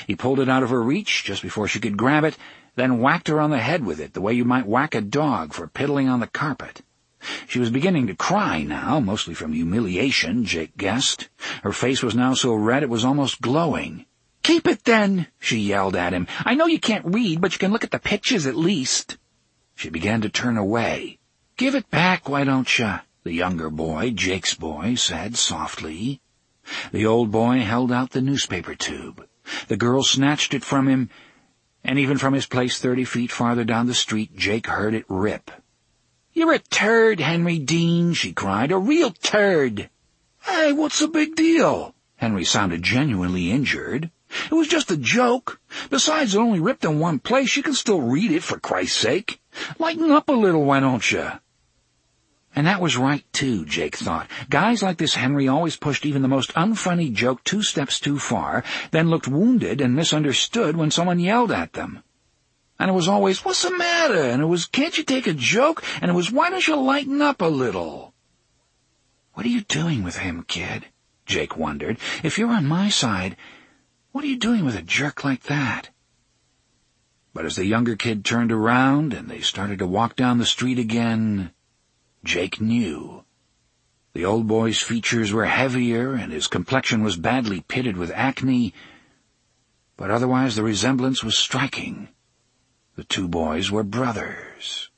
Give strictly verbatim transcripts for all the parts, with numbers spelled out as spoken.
He pulled it out of her reach just before she could grab it, then whacked her on the head with it the way you might whack a dog for piddling on the carpet. She was beginning to cry now, mostly from humiliation, Jake guessed. Her face was now so red it was almost glowing. "Keep it, then," she yelled at him. "I know you can't read, but you can look at the pictures at least." She began to turn away. "Give it back, why don't you?" the younger boy, Jake's boy, said softly. The old boy held out the newspaper tube. The girl snatched it from him, and even from his place thirty feet farther down the street, Jake heard it rip. "You're a turd, Henry Dean," she cried. "A real turd." "Hey, what's the big deal?" Henry sounded genuinely injured. "It was just a joke. Besides, it only ripped in one place. You can still read it, for Christ's sake. Lighten up a little, why don't you?" And that was right, too, Jake thought. Guys like this Henry always pushed even the most unfunny joke two steps too far, then looked wounded and misunderstood when someone yelled at them. And it was always, "What's the matter?" And it was, "Can't you take a joke?" And it was, "Why don't you lighten up a little?" "What are you doing with him, kid?" Jake wondered. "If you're on my side, what are you doing with a jerk like that?" But as the younger kid turned around and they started to walk down the street again, Jake knew. The old boy's features were heavier and his complexion was badly pitted with acne, but otherwise the resemblance was striking. The two boys were brothers.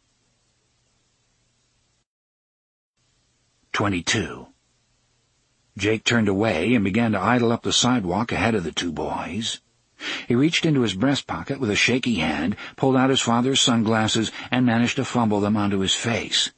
Twenty-two. Jake turned away and began to idle up the sidewalk ahead of the two boys. He reached into his breast pocket with a shaky hand, pulled out his father's sunglasses, and managed to fumble them onto his face.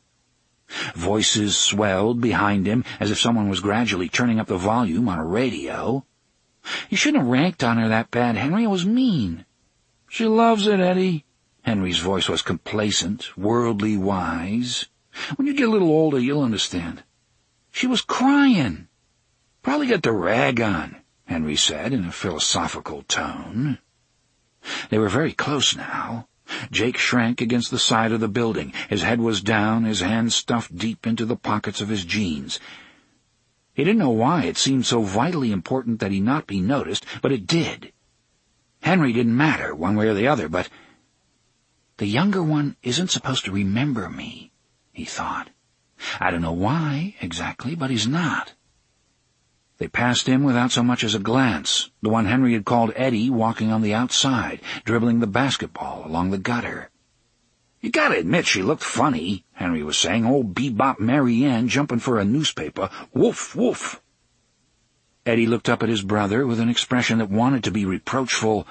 Voices swelled behind him as if someone was gradually turning up the volume on a radio. "You shouldn't have ranked on her that bad, Henry. It was mean." "She loves it, Eddie." Henry's voice was complacent, worldly wise. "When you get a little older, you'll understand." "She was crying." "Probably got the rag on," Henry said in a philosophical tone. They were very close now. Jake shrank against the side of the building. His head was down, his hands stuffed deep into the pockets of his jeans. He didn't know why it seemed so vitally important that he not be noticed, but it did. Henry didn't matter one way or the other, but the younger one isn't supposed to remember me, he thought. I don't know why exactly, but he's not. They passed him without so much as a glance, the one Henry had called Eddie walking on the outside, dribbling the basketball along the gutter. "You gotta admit she looked funny," Henry was saying. "Old Bebop Mary Ann jumping for a newspaper. Woof, woof." Eddie looked up at his brother with an expression that wanted to be reproachful,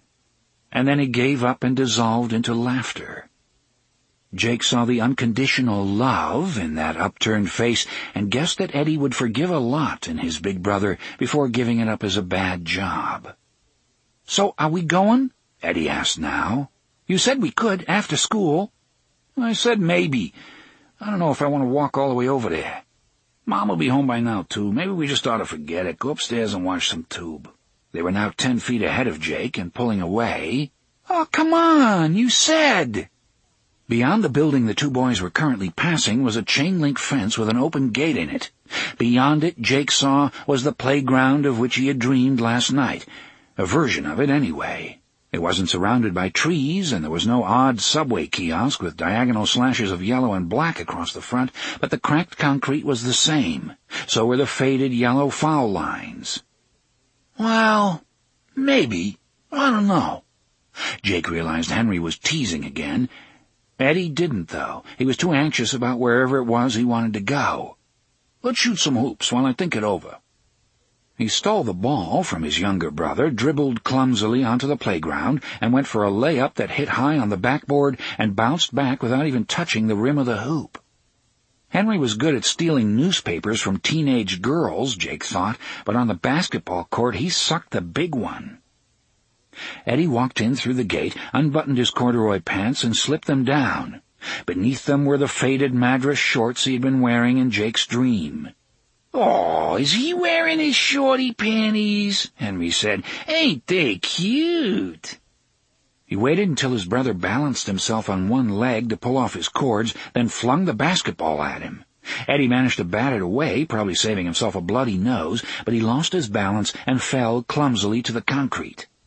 and then he gave up and dissolved into laughter. Jake saw the unconditional love in that upturned face and guessed that Eddie would forgive a lot in his big brother before giving it up as a bad job. "So, are we going?" Eddie asked now. "You said we could, after school." "I said maybe. I don't know if I want to walk all the way over there. Mom will be home by now, too. Maybe we just ought to forget it. Go upstairs and watch some tube." They were now ten feet ahead of Jake and pulling away. "Oh, come on, you said." Beyond the building the two boys were currently passing was a chain-link fence with an open gate in it. Beyond it, Jake saw, was the playground of which he had dreamed last night. A version of it, anyway. It wasn't surrounded by trees, and there was no odd subway kiosk with diagonal slashes of yellow and black across the front, but the cracked concrete was the same. So were the faded yellow foul lines. "Well, maybe. I don't know." Jake realized Henry was teasing again. Eddie didn't, though. He was too anxious about wherever it was he wanted to go. "Let's shoot some hoops while I think it over." He stole the ball from his younger brother, dribbled clumsily onto the playground, and went for a layup that hit high on the backboard and bounced back without even touching the rim of the hoop. Henry was good at stealing newspapers from teenage girls, Jake thought, but on the basketball court he sucked the big one. Eddie walked in through the gate, unbuttoned his corduroy pants, and slipped them down. Beneath them were the faded Madras shorts he had been wearing in Jake's dream. "Oh, is he wearing his shorty panties?" Henry said. "Ain't they cute?" He waited until his brother balanced himself on one leg to pull off his cords, then flung the basketball at him. Eddie managed to bat it away, probably saving himself a bloody nose, but he lost his balance and fell clumsily to the concrete.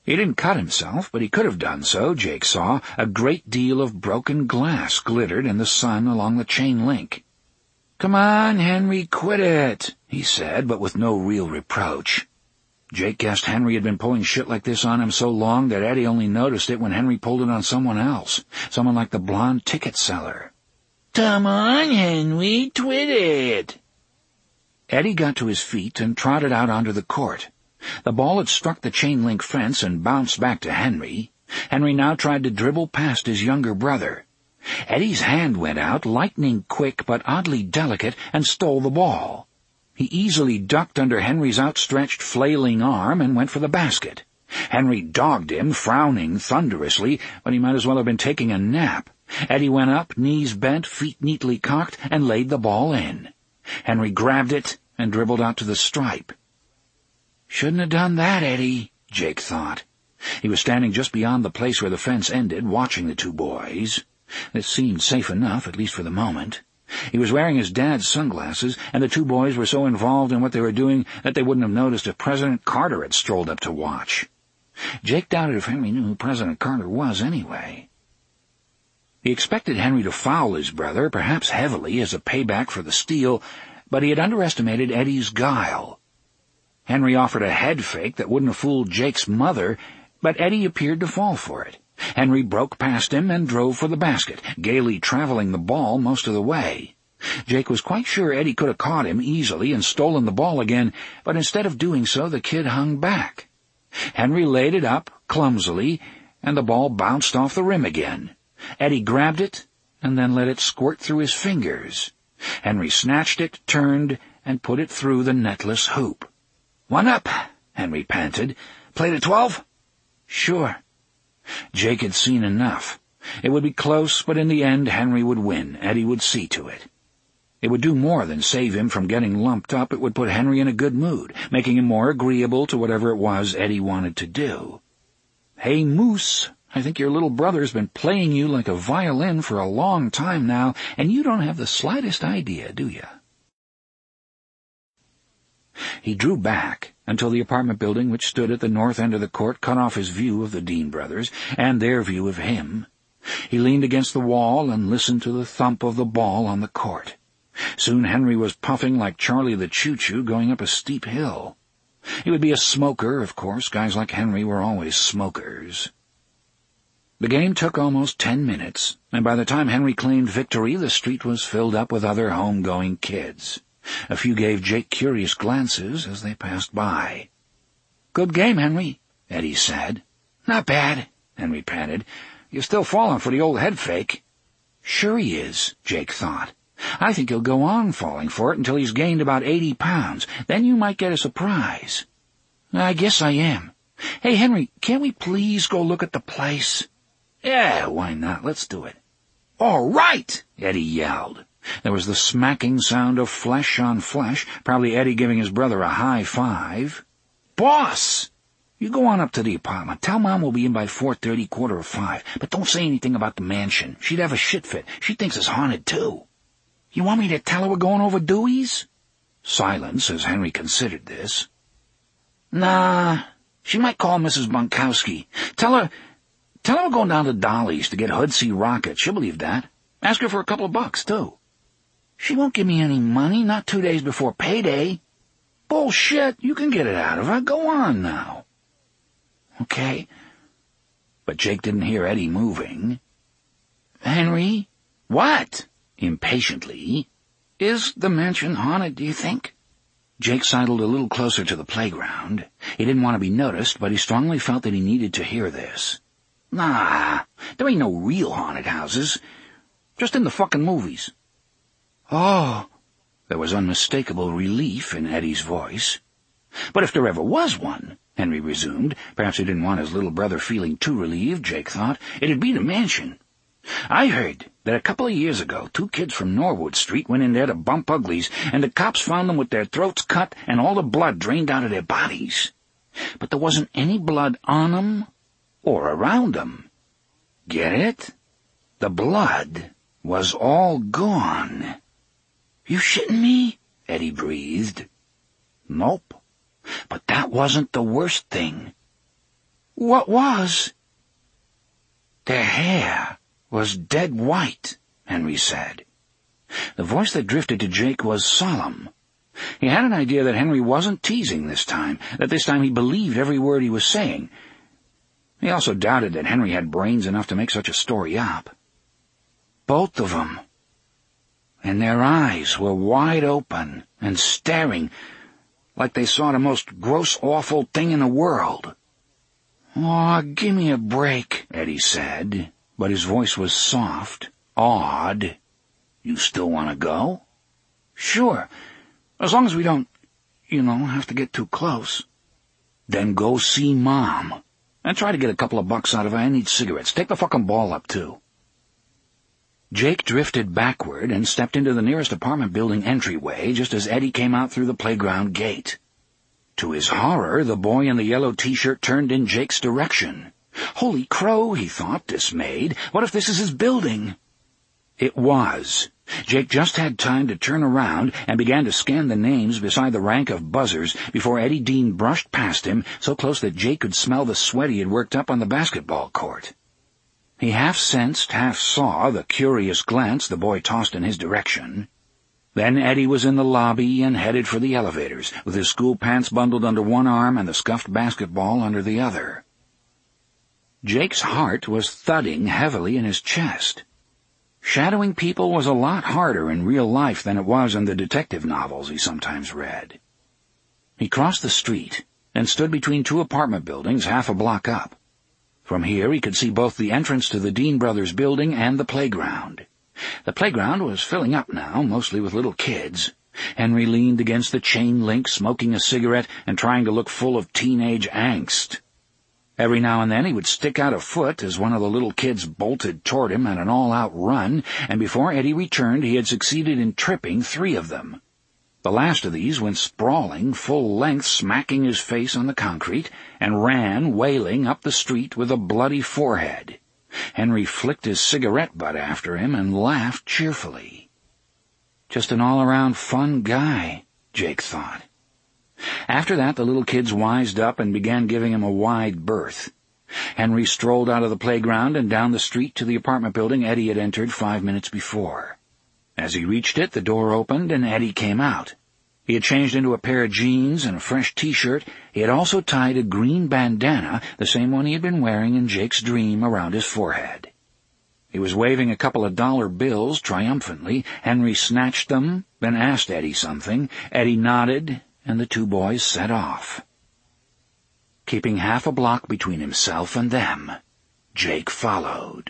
He didn't cut himself, but he could have done so, Jake saw. A great deal of broken glass glittered in the sun along the chain link. "Come on, Henry, quit it," he said, but with no real reproach. Jake guessed Henry had been pulling shit like this on him so long that Eddie only noticed it when Henry pulled it on someone else, someone like the blonde ticket seller. "Come on, Henry, quit it." Eddie got to his feet and trotted out onto the court. The ball had struck the chain-link fence and bounced back to Henry. Henry now tried to dribble past his younger brother. Eddie's hand went out, lightning quick but oddly delicate, and stole the ball. He easily ducked under Henry's outstretched, flailing arm and went for the basket. Henry dogged him, frowning thunderously, but he might as well have been taking a nap. Eddie went up, knees bent, feet neatly cocked, and laid the ball in. Henry grabbed it and dribbled out to the stripe. "Shouldn't have done that, Eddie," Jake thought. He was standing just beyond the place where the fence ended, watching the two boys. It seemed safe enough, at least for the moment. He was wearing his dad's sunglasses, and the two boys were so involved in what they were doing that they wouldn't have noticed if President Carter had strolled up to watch. Jake doubted if Henry knew who President Carter was anyway. He expected Henry to foul his brother, perhaps heavily, as a payback for the steal, but he had underestimated Eddie's guile. Henry offered a head fake that wouldn't have fooled Jake's mother, but Eddie appeared to fall for it. Henry broke past him and drove for the basket, gaily traveling the ball most of the way. Jake was quite sure Eddie could have caught him easily and stolen the ball again, but instead of doing so, the kid hung back. Henry laid it up, clumsily, and the ball bounced off the rim again. Eddie grabbed it and then let it squirt through his fingers. Henry snatched it, turned, and put it through the netless hoop. "One up," Henry panted. "Play to twelve?" "Sure." Jake had seen enough. It would be close, but in the end Henry would win. Eddie would see to it. It would do more than save him from getting lumped up. It would put Henry in a good mood, making him more agreeable to whatever it was Eddie wanted to do. "Hey, Moose, I think your little brother's been playing you like a violin for a long time now, and you don't have the slightest idea, do you?" He drew back until the apartment building which stood at the north end of the court cut off his view of the Dean brothers and their view of him. He leaned against the wall and listened to the thump of the ball on the court. Soon Henry was puffing like Charlie the Choo-Choo going up a steep hill. He would be a smoker, of course. Guys like Henry were always smokers. The game took almost ten minutes, and by the time Henry claimed victory, the street was filled up with other home-going kids. A few gave Jake curious glances as they passed by. "Good game, Henry," Eddie said. "Not bad," Henry panted. "You're still falling for the old head fake." "Sure he is," Jake thought. "I think he'll go on falling for it until he's gained about eighty pounds. Then you might get a surprise." "I guess I am. Hey, Henry, can't we please go look at the place?" "Yeah, why not? Let's do it." "All right," Eddie yelled. There was the smacking sound of flesh on flesh, probably Eddie giving his brother a high five. "Boss! You go on up to the apartment. Tell Mom we'll be in by four thirty, quarter of five. But don't say anything about the mansion. She'd have a shit fit. She thinks it's haunted, too." "You want me to tell her we're going over Dewey's?" Silence as Henry considered this. "Nah, she might call Missus Bunkowski. Tell her, tell her we're going down to Dolly's to get Hoodsey rockets. She'll believe that. Ask her for a couple of bucks, too." "She won't give me any money, not two days before payday." "Bullshit, you can get it out of her. Go on now." "Okay." But Jake didn't hear Eddie moving. "Henry?" "What?" Impatiently. "Is the mansion haunted, do you think?" Jake sidled a little closer to the playground. He didn't want to be noticed, but he strongly felt that he needed to hear this. "Nah, there ain't no real haunted houses. Just in the fucking movies." "Oh." There was unmistakable relief in Eddie's voice. "But if there ever was one," Henry resumed, perhaps he didn't want his little brother feeling too relieved, Jake thought, "it'd be the mansion. I heard that a couple of years ago two kids from Norwood Street went in there to bump uglies, and the cops found them with their throats cut and all the blood drained out of their bodies. But there wasn't any blood on them or around them. Get it? The blood was all gone." "You shitting me?" Eddie breathed. "Nope. But that wasn't the worst thing. What was? Their hair was dead white, Henry said. The voice that drifted to Jake was solemn. He had an idea that Henry wasn't teasing this time, that this time he believed every word he was saying. He also doubted that Henry had brains enough to make such a story up. Both of them. And their eyes were wide open and staring, like they saw the most gross, awful thing in the world. "Aw, give me a break," Eddie said, but his voice was soft, awed. "You still want to go?" "Sure, as long as we don't, you know, have to get too close." "Then go see Mom, and try to get a couple of bucks out of her. I need cigarettes. Take the fucking ball up, too." Jake drifted backward and stepped into the nearest apartment building entryway just as Eddie came out through the playground gate. To his horror, the boy in the yellow t-shirt turned in Jake's direction. Holy crow, he thought, dismayed. What if this is his building? It was. Jake just had time to turn around and began to scan the names beside the rank of buzzers before Eddie Dean brushed past him, so close that Jake could smell the sweat he had worked up on the basketball court. He half sensed, half saw the curious glance the boy tossed in his direction. Then Eddie was in the lobby and headed for the elevators, with his school pants bundled under one arm and the scuffed basketball under the other. Jake's heart was thudding heavily in his chest. Shadowing people was a lot harder in real life than it was in the detective novels he sometimes read. He crossed the street and stood between two apartment buildings half a block up. From here he could see both the entrance to the Dean Brothers building and the playground. The playground was filling up now, mostly with little kids. Henry leaned against the chain link, smoking a cigarette and trying to look full of teenage angst. Every now and then he would stick out a foot as one of the little kids bolted toward him at an all-out run, and before Eddie returned he had succeeded in tripping three of them. The last of these went sprawling, full length, smacking his face on the concrete, and ran, wailing, up the street with a bloody forehead. Henry flicked his cigarette butt after him and laughed cheerfully. Just an all-around fun guy, Jake thought. After that, the little kids wised up and began giving him a wide berth. Henry strolled out of the playground and down the street to the apartment building Eddie had entered five minutes before. As he reached it, the door opened and Eddie came out. He had changed into a pair of jeans and a fresh t-shirt. He had also tied a green bandana, the same one he had been wearing in Jake's dream, around his forehead. He was waving a couple of dollar bills triumphantly. Henry snatched them, then asked Eddie something. Eddie nodded, and the two boys set off. Keeping half a block between himself and them, Jake followed.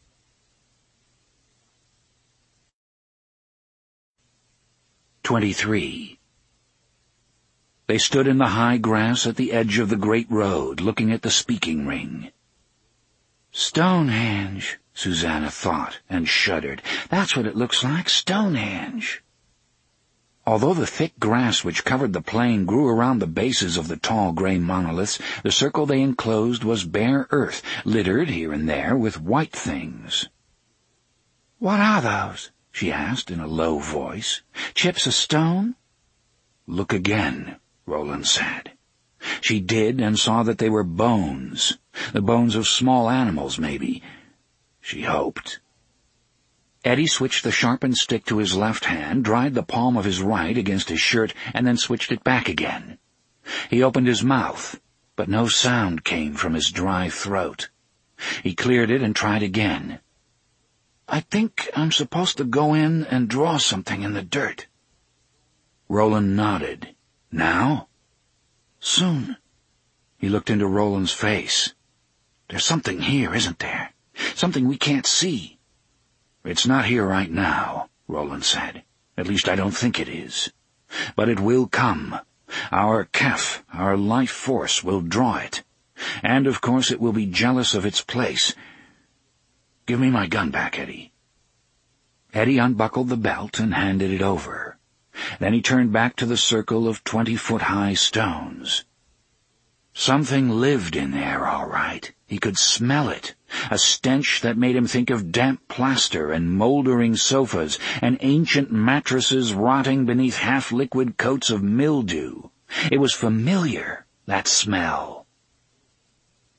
Twenty-three. They stood in the high grass at the edge of the great road, looking at the speaking ring. Stonehenge, Susanna thought, and shuddered. That's what it looks like, Stonehenge. Although the thick grass which covered the plain grew around the bases of the tall gray monoliths, the circle they enclosed was bare earth, littered here and there with white things. "What are those?" she asked in a low voice. "Chips of stone?" "Look again," Roland said. She did and saw that they were bones, the bones of small animals, maybe. She hoped. Eddie switched the sharpened stick to his left hand, dried the palm of his right against his shirt, and then switched it back again. He opened his mouth, but no sound came from his dry throat. He cleared it and tried again. "I think I'm supposed to go in and draw something in the dirt." Roland nodded. "Now?" "Soon." He looked into Roland's face. "There's something here, isn't there? Something we can't see." "It's not here right now," Roland said. "At least I don't think it is. But it will come. Our Kef, our life force, will draw it. And, of course, it will be jealous of its place. Give me my gun back, Eddie." Eddie unbuckled the belt and handed it over. Then he turned back to the circle of twenty-foot-high stones. Something lived in there, all right. He could smell it, a stench that made him think of damp plaster and moldering sofas and ancient mattresses rotting beneath half-liquid coats of mildew. It was familiar, that smell.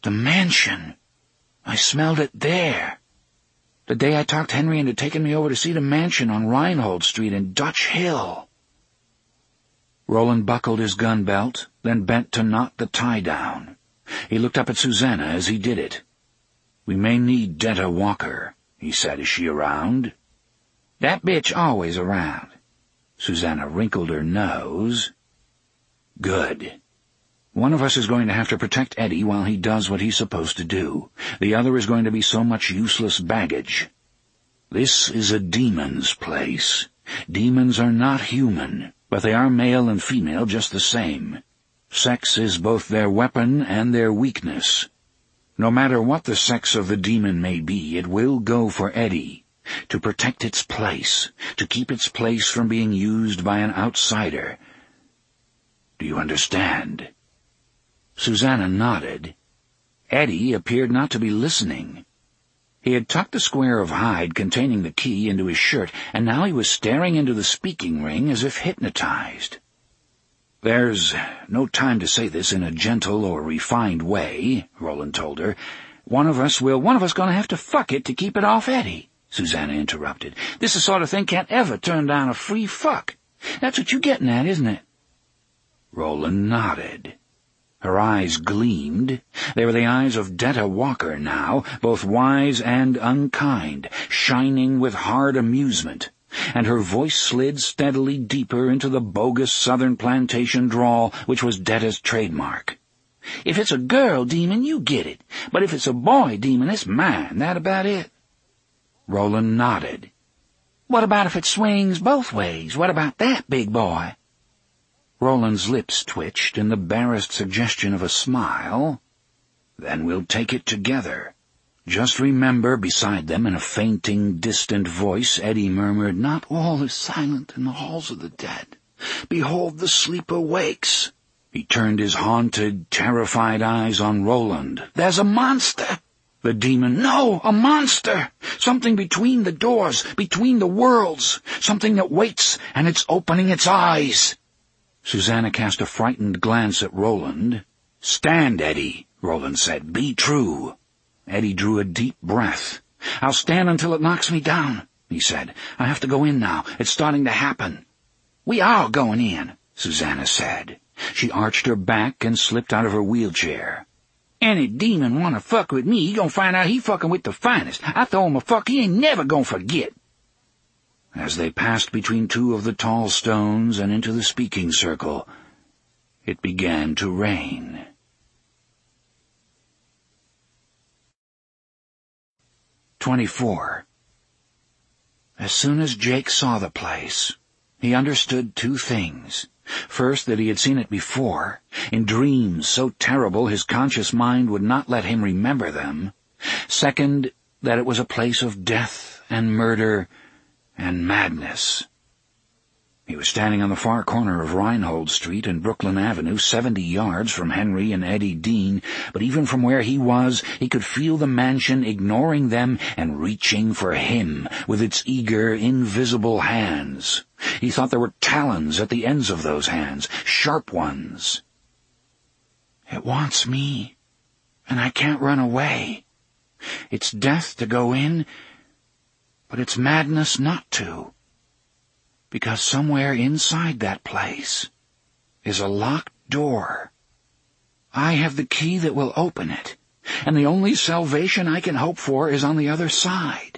The mansion. I smelled it there. The day I talked Henry into taking me over to see the mansion on Reinhold Street in Dutch Hill. Roland buckled his gun belt, then bent to knot the tie down. He looked up at Susanna as he did it. "We may need Detta Walker," he said. "Is she around?" "That bitch always around." Susanna wrinkled her nose. "Good. One of us is going to have to protect Eddie while he does what he's supposed to do. The other is going to be so much useless baggage. This is a demon's place. Demons are not human, but they are male and female just the same. Sex is both their weapon and their weakness. No matter what the sex of the demon may be, it will go for Eddie, to protect its place, to keep its place from being used by an outsider. Do you understand?" Susanna nodded. Eddie appeared not to be listening. He had tucked the square of hide containing the key into his shirt, and now he was staring into the speaking ring as if hypnotized. "There's no time to say this in a gentle or refined way," Roland told her. One of us will, one of us gonna have to fuck it to keep it off Eddie," Susanna interrupted. "This the sort of thing can't ever turn down a free fuck. That's what you're getting at, isn't it?" Roland nodded. Her eyes gleamed. They were the eyes of Detta Walker now, both wise and unkind, shining with hard amusement, and her voice slid steadily deeper into the bogus southern plantation drawl which was Detta's trademark. "If it's a girl demon, you get it, but if it's a boy demon, it's mine. That about it?" Roland nodded. "What about if it swings both ways? What about that, big boy?" Roland's lips twitched in the barest suggestion of a smile. "Then we'll take it together. Just remember," beside them in a fainting, distant voice, Eddie murmured, "Not all is silent in the halls of the dead. Behold, the sleeper wakes." He turned his haunted, terrified eyes on Roland. "There's a monster!" The demon. "No, a monster! Something between the doors, between the worlds. Something that waits, and it's opening its eyes." Susanna cast a frightened glance at Roland. "Stand, Eddie," Roland said. "Be true." Eddie drew a deep breath. "I'll stand until it knocks me down," he said. "I have to go in now. It's starting to happen." "We are going in," Susanna said. She arched her back and slipped out of her wheelchair. "Any demon wanna fuck with me, he gonna find out he fucking with the finest. I throw him a fuck he ain't never gonna forget." As they passed between two of the tall stones and into the speaking circle, it began to rain. Twenty-four. As soon as Jake saw the place, he understood two things. First, that he had seen it before, in dreams so terrible his conscious mind would not let him remember them. Second, that it was a place of death and murder and madness. He was standing on the far corner of Reinhold Street and Brooklyn Avenue, seventy yards from Henry and Eddie Dean, but even from where he was, he could feel the mansion ignoring them and reaching for him with its eager, invisible hands. He thought there were talons at the ends of those hands, sharp ones. "It wants me, and I can't run away. It's death to go in, but it's madness not to. Because somewhere inside that place is a locked door. I have the key that will open it, and the only salvation I can hope for is on the other side."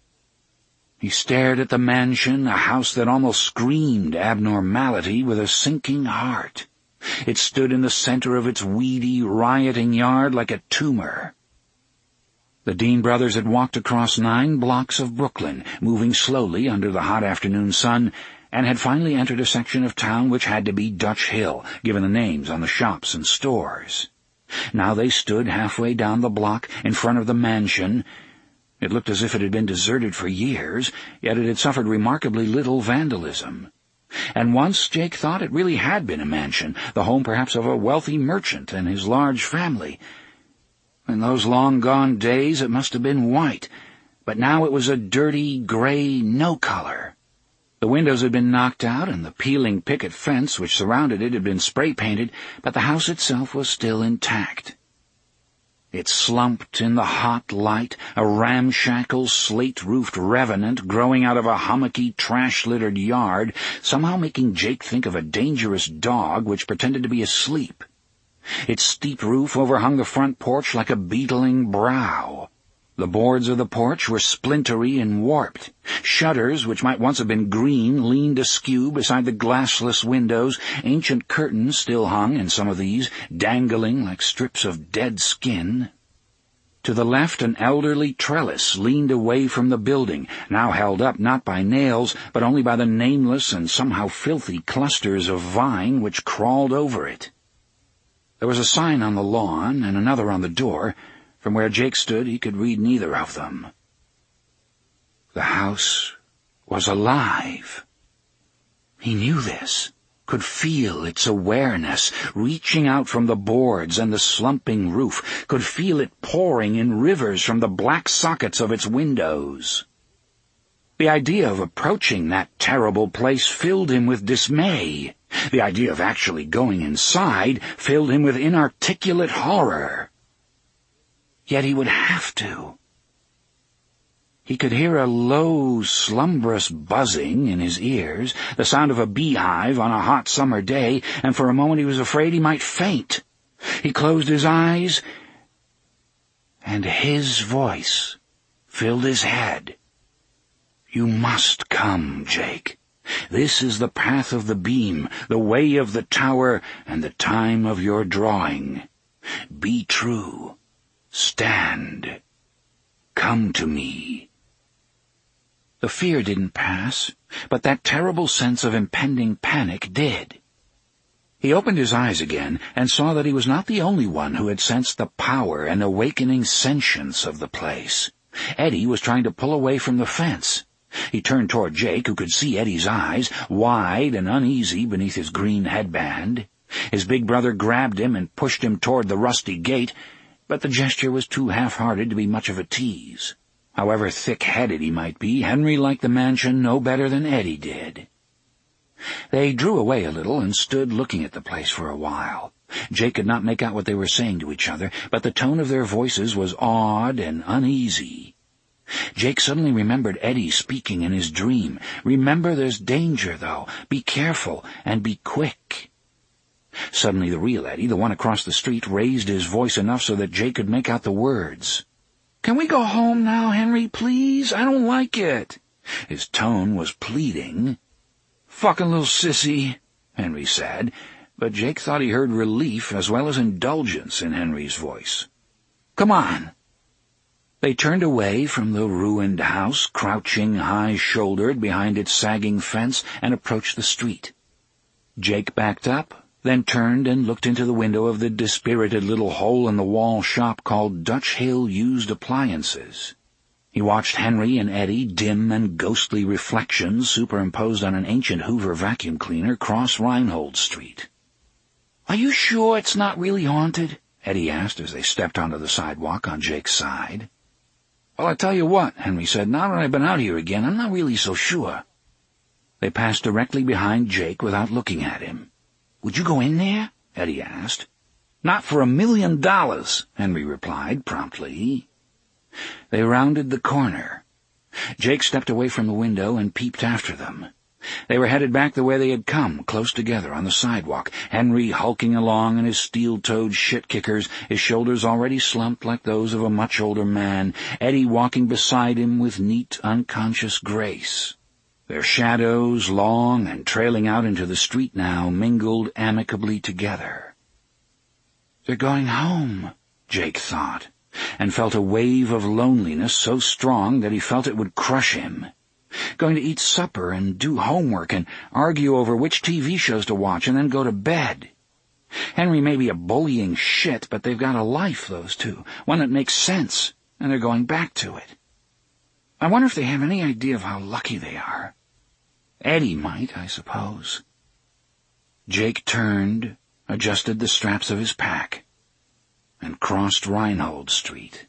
He stared at the mansion, a house that almost screamed abnormality, with a sinking heart. It stood in the center of its weedy, rioting yard like a tumor. The Dean brothers had walked across nine blocks of Brooklyn, moving slowly under the hot afternoon sun, and had finally entered a section of town which had to be Dutch Hill, given the names on the shops and stores. Now they stood halfway down the block in front of the mansion. It looked as if it had been deserted for years, yet it had suffered remarkably little vandalism. And once Jake thought it really had been a mansion, the home perhaps of a wealthy merchant and his large family. In those long-gone days it must have been white, but now it was a dirty, gray no-color. The windows had been knocked out, and the peeling picket fence which surrounded it had been spray-painted, but the house itself was still intact. It slumped in the hot light, a ramshackle, slate-roofed revenant growing out of a hummocky, trash-littered yard, somehow making Jake think of a dangerous dog which pretended to be asleep. Its steep roof overhung the front porch like a beetling brow. The boards of the porch were splintery and warped. Shutters, which might once have been green, leaned askew beside the glassless windows. Ancient curtains still hung in some of these, dangling like strips of dead skin. To the left, an elderly trellis leaned away from the building, now held up not by nails, but only by the nameless and somehow filthy clusters of vine which crawled over it. There was a sign on the lawn and another on the door. From where Jake stood, he could read neither of them. The house was alive. He knew this, could feel its awareness reaching out from the boards and the slumping roof, could feel it pouring in rivers from the black sockets of its windows. The idea of approaching that terrible place filled him with dismay. The idea of actually going inside filled him with inarticulate horror. Yet he would have to. He could hear a low, slumberous buzzing in his ears, the sound of a beehive on a hot summer day, and for a moment he was afraid he might faint. He closed his eyes, and his voice filled his head. "You must come, Jake. This is the path of the beam, the way of the tower, and the time of your drawing. Be true. Stand. Come to me." The fear didn't pass, but that terrible sense of impending panic did. He opened his eyes again and saw that he was not the only one who had sensed the power and awakening sentience of the place. Eddie was trying to pull away from the fence. He turned toward Jake, who could see Eddie's eyes, wide and uneasy beneath his green headband. His big brother grabbed him and pushed him toward the rusty gate, but the gesture was too half-hearted to be much of a tease. However thick-headed he might be, Henry liked the mansion no better than Eddie did. They drew away a little and stood looking at the place for a while. Jake could not make out what they were saying to each other, but the tone of their voices was awed and uneasy. Jake suddenly remembered Eddie speaking in his dream. "Remember there's danger, though. Be careful and be quick." Suddenly the real Eddie, the one across the street, raised his voice enough so that Jake could make out the words. "Can we go home now, Henry, please? I don't like it." His tone was pleading. "Fucking little sissy," Henry said, but Jake thought he heard relief as well as indulgence in Henry's voice. "Come on." They turned away from the ruined house, crouching high-shouldered behind its sagging fence, and approached the street. Jake backed up, then turned and looked into the window of the dispirited little hole-in-the-wall shop called Dutch Hill Used Appliances. He watched Henry and Eddie, dim and ghostly reflections superimposed on an ancient Hoover vacuum cleaner, cross Reinhold Street. "Are you sure it's not really haunted?" Eddie asked as they stepped onto the sidewalk on Jake's side. "Well, I tell you what," Henry said, "now that I've been out here again, I'm not really so sure." They passed directly behind Jake without looking at him. "Would you go in there?" Eddie asked. "Not for a million dollars," Henry replied promptly. They rounded the corner. Jake stepped away from the window and peeped after them. They were headed back the way they had come, close together on the sidewalk, Henry hulking along in his steel-toed shit-kickers, his shoulders already slumped like those of a much older man, Eddie walking beside him with neat, unconscious grace. Their shadows, long and trailing out into the street now, mingled amicably together. "They're going home," Jake thought, and felt a wave of loneliness so strong that he felt it would crush him. Going to eat supper and do homework and argue over which T V shows to watch and then go to bed. Henry may be a bullying shit, but they've got a life, those two, one that makes sense, and they're going back to it. I wonder if they have any idea of how lucky they are. Eddie might, I suppose. Jake turned, adjusted the straps of his pack, and crossed Reinhold Street.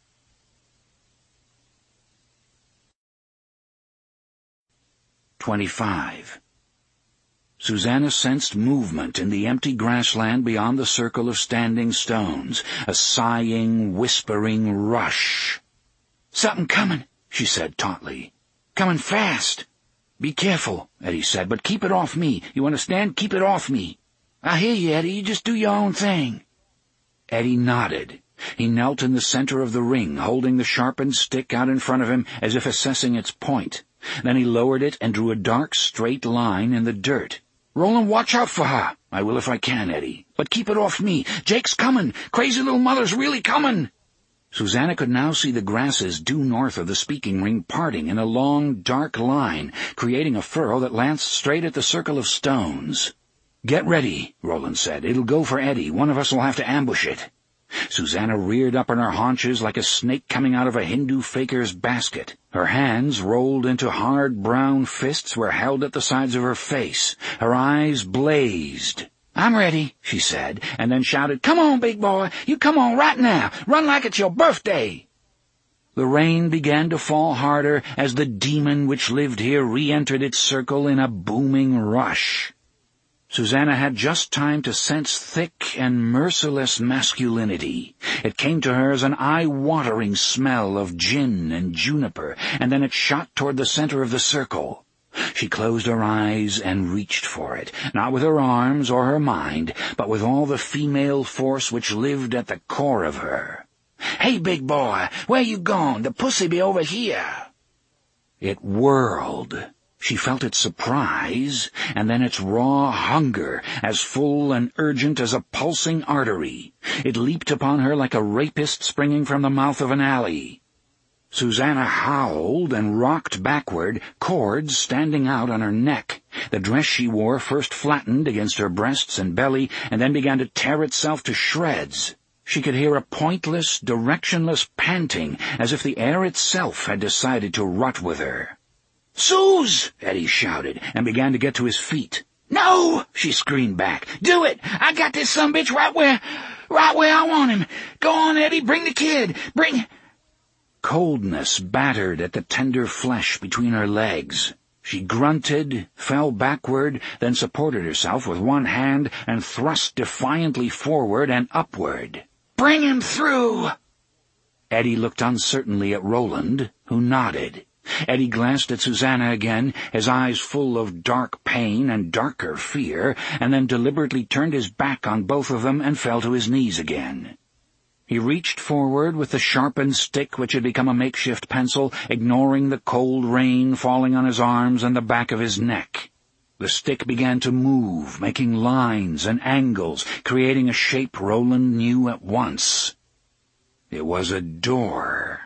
Twenty-five. Susanna sensed movement in the empty grassland beyond the circle of standing stones, a sighing, whispering rush. "Something coming," she said tautly. "Coming fast." "Be careful," Eddie said, "but keep it off me. You understand? Keep it off me." "I hear you, Eddie. You just do your own thing." Eddie nodded. He knelt in the center of the ring, holding the sharpened stick out in front of him as if assessing its point. Then he lowered it and drew a dark, straight line in the dirt. "Roland, watch out for her." "I will if I can, Eddie. But keep it off me. Jake's coming. Crazy little mother's really coming." Susanna could now see the grasses due north of the speaking ring parting in a long, dark line, creating a furrow that lanced straight at the circle of stones. "Get ready," Roland said. "It'll go for Eddie. One of us will have to ambush it." Susanna reared up on her haunches like a snake coming out of a Hindu faker's basket. Her hands, rolled into hard brown fists, were held at the sides of her face. Her eyes blazed. "I'm ready," she said, and then shouted, "Come on, big boy! You come on right now! Run like it's your birthday!" The rain began to fall harder as the demon which lived here re-entered its circle in a booming rush. Susanna had just time to sense thick and merciless masculinity. It came to her as an eye-watering smell of gin and juniper, and then it shot toward the center of the circle. She closed her eyes and reached for it, not with her arms or her mind, but with all the female force which lived at the core of her. "Hey, big boy, where you gone? The pussy be over here." It whirled. She felt its surprise, and then its raw hunger, as full and urgent as a pulsing artery. It leaped upon her like a rapist springing from the mouth of an alley. Susanna howled and rocked backward, cords standing out on her neck. The dress she wore first flattened against her breasts and belly, and then began to tear itself to shreds. She could hear a pointless, directionless panting, as if the air itself had decided to rut with her. "Suze!" Eddie shouted, and began to get to his feet. "No!" she screamed back. "Do it! I got this sumbitch right where, right where I want him. Go on, Eddie, bring the kid, bring—" Coldness battered at the tender flesh between her legs. She grunted, fell backward, then supported herself with one hand and thrust defiantly forward and upward. "Bring him through!" Eddie looked uncertainly at Roland, who nodded. Eddie glanced at Susanna again, his eyes full of dark pain and darker fear, and then deliberately turned his back on both of them and fell to his knees again. He reached forward with the sharpened stick which had become a makeshift pencil, ignoring the cold rain falling on his arms and the back of his neck. The stick began to move, making lines and angles, creating a shape Roland knew at once. It was a door.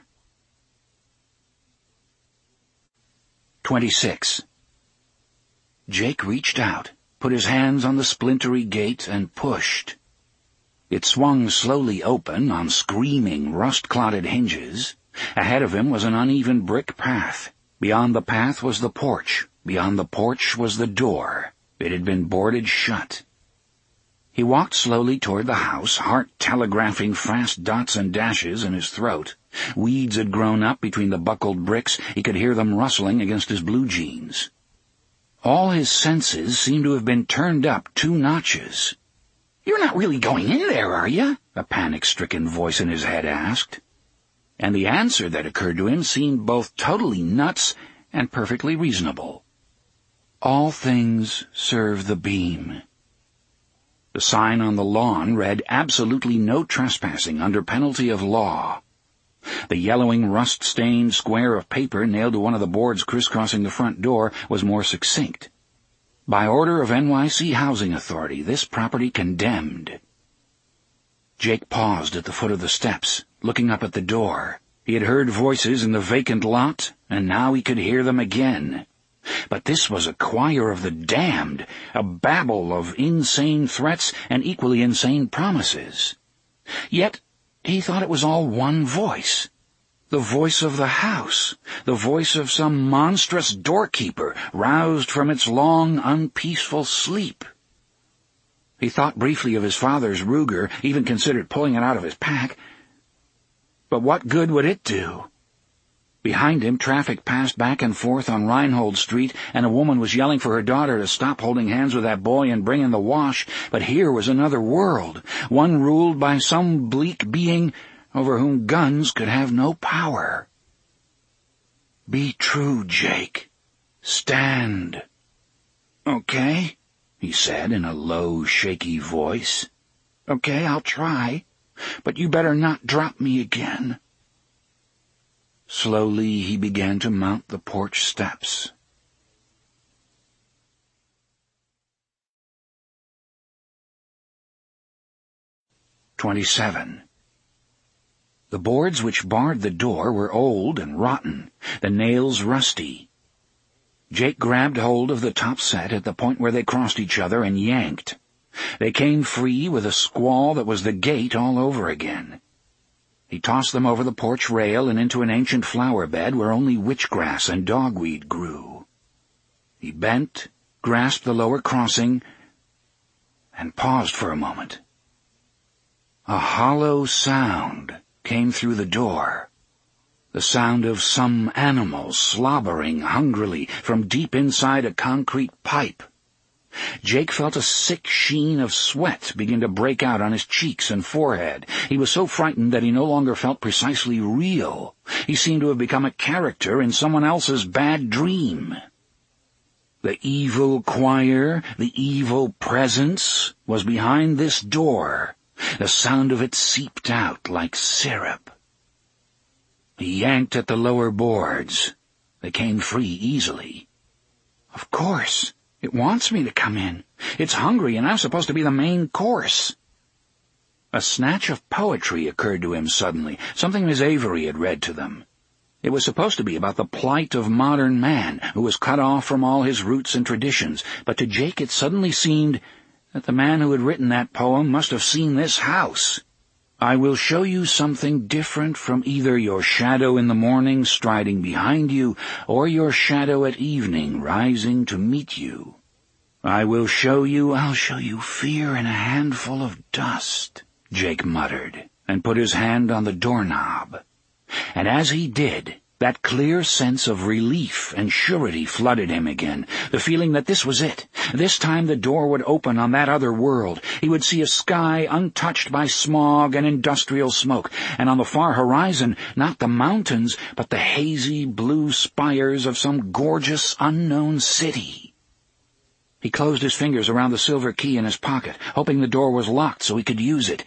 Twenty-six. Jake reached out, put his hands on the splintery gate, and pushed. It swung slowly open on screaming, rust-clotted hinges. Ahead of him was an uneven brick path. Beyond the path was the porch. Beyond the porch was the door. It had been boarded shut. He walked slowly toward the house, heart telegraphing fast dots and dashes in his throat. Weeds had grown up between the buckled bricks. He could hear them rustling against his blue jeans. All his senses seemed to have been turned up two notches. "You're not really going in there, are you?" a panic-stricken voice in his head asked. And the answer that occurred to him seemed both totally nuts and perfectly reasonable. "All things serve the beam." The sign on the lawn read, "Absolutely no trespassing under penalty of law." The yellowing, rust-stained square of paper nailed to one of the boards crisscrossing the front door was more succinct. "By order of N Y C Housing Authority, this property condemned." Jake paused at the foot of the steps, looking up at the door. He had heard voices in the vacant lot, and now he could hear them again. But this was a choir of the damned, a babble of insane threats and equally insane promises. Yet he thought it was all one voice. The voice of the house, the voice of some monstrous doorkeeper roused from its long, unpeaceful sleep. He thought briefly of his father's Ruger, even considered pulling it out of his pack. But what good would it do? Behind him, traffic passed back and forth on Reinhold Street, and a woman was yelling for her daughter to stop holding hands with that boy and bring in the wash. But here was another world, one ruled by some bleak being over whom guns could have no power. "Be true, Jake. Stand." "Okay," he said in a low, shaky voice. "Okay, I'll try, but you better not drop me again." Slowly he began to mount the porch steps. Twenty-seven. The boards which barred the door were old and rotten, the nails rusty. Jake grabbed hold of the top set at the point where they crossed each other and yanked. They came free with a squall that was the gate all over again. He tossed them over the porch rail and into an ancient flower bed where only witchgrass and dogweed grew. He bent, grasped the lower crossing, and paused for a moment. A hollow sound came through the door, the sound of some animal slobbering hungrily from deep inside a concrete pipe. Jake felt a sick sheen of sweat begin to break out on his cheeks and forehead. He was so frightened that he no longer felt precisely real. He seemed to have become a character in someone else's bad dream. The evil choir, the evil presence, was behind this door. The sound of it seeped out like syrup. He yanked at the lower boards. They came free easily. Of course. It wants me to come in. It's hungry, and I'm supposed to be the main course. A snatch of poetry occurred to him suddenly, something Miss Avery had read to them. It was supposed to be about the plight of modern man, who was cut off from all his roots and traditions, but to Jake it suddenly seemed that the man who had written that poem must have seen this house. "I will show you something different from either your shadow in the morning striding behind you or your shadow at evening rising to meet you. I will show you, I'll show you fear in a handful of dust," Jake muttered, and put his hand on the doorknob. And as he did, that clear sense of relief and surety flooded him again, the feeling that this was it. This time the door would open on that other world. He would see a sky untouched by smog and industrial smoke, and on the far horizon, not the mountains, but the hazy blue spires of some gorgeous unknown city. He closed his fingers around the silver key in his pocket, hoping the door was locked so he could use it.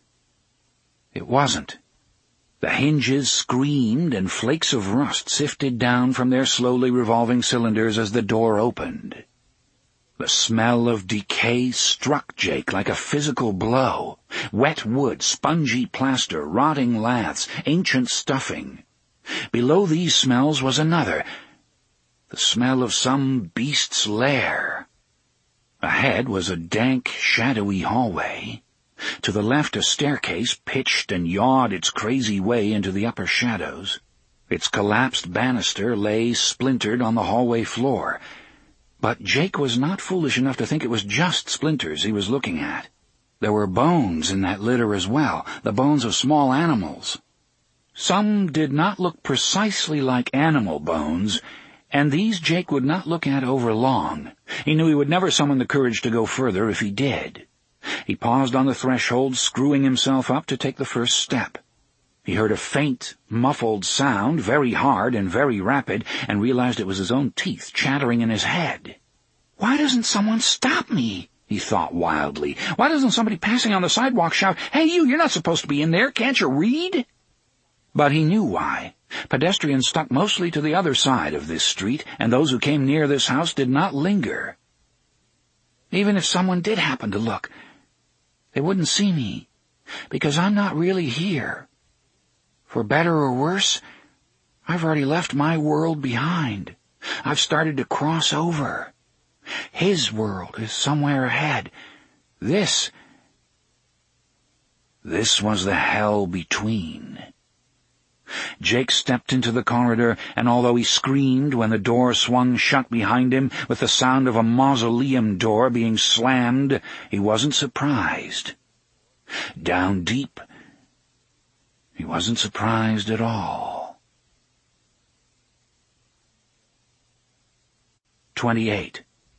It wasn't. The hinges screamed, and flakes of rust sifted down from their slowly revolving cylinders as the door opened. The smell of decay struck Jake like a physical blow. Wet wood, spongy plaster, rotting laths, ancient stuffing. Below these smells was another, the smell of some beast's lair. Ahead was a dank, shadowy hallway. To the left, a staircase pitched and yawed its crazy way into the upper shadows. Its collapsed banister lay splintered on the hallway floor. But Jake was not foolish enough to think it was just splinters he was looking at. There were bones in that litter as well, the bones of small animals. Some did not look precisely like animal bones, and these Jake would not look at over long. He knew he would never summon the courage to go further if he did. He paused on the threshold, screwing himself up to take the first step. He heard a faint, muffled sound, very hard and very rapid, and realized it was his own teeth chattering in his head. "Why doesn't someone stop me?" he thought wildly. "Why doesn't somebody passing on the sidewalk shout, 'Hey, you, you're not supposed to be in there, can't you read?'" But he knew why. Pedestrians stuck mostly to the other side of this street, and those who came near this house did not linger. Even if someone did happen to look, they wouldn't see me, because I'm not really here. For better or worse, I've already left my world behind. I've started to cross over. His world is somewhere ahead. This, this was the hell between. Jake stepped into the corridor, and although he screamed when the door swung shut behind him with the sound of a mausoleum door being slammed, he wasn't surprised. Down deep, he wasn't surprised at all. twenty-eight.